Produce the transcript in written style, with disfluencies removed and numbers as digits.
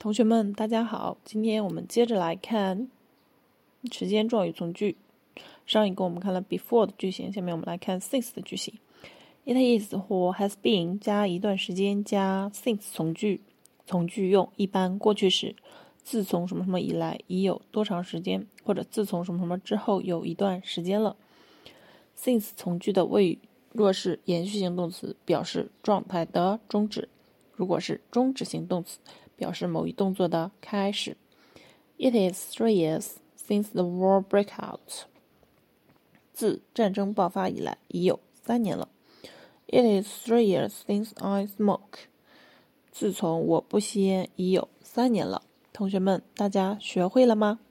同学们，大家好，今天我们接着来看时间状语从句。上一个我们看了 before 的句型，下面我们来看 since 的句型。It is 或 has been 加一段时间加 since 从句，从句用一般过去时，自从什么什么以来已有多长时间，或者自从什么什么之后有一段时间了。since 从句的谓语若是延续性动词，表示状态的终止；如果是终止性动词，表示某一动作的开始。It is 3 years since the war broke out. 自战争爆发以来已有3年了。It is 3 years since I smoke. 自从我不吸烟已有3年了。同学们，大家学会了吗？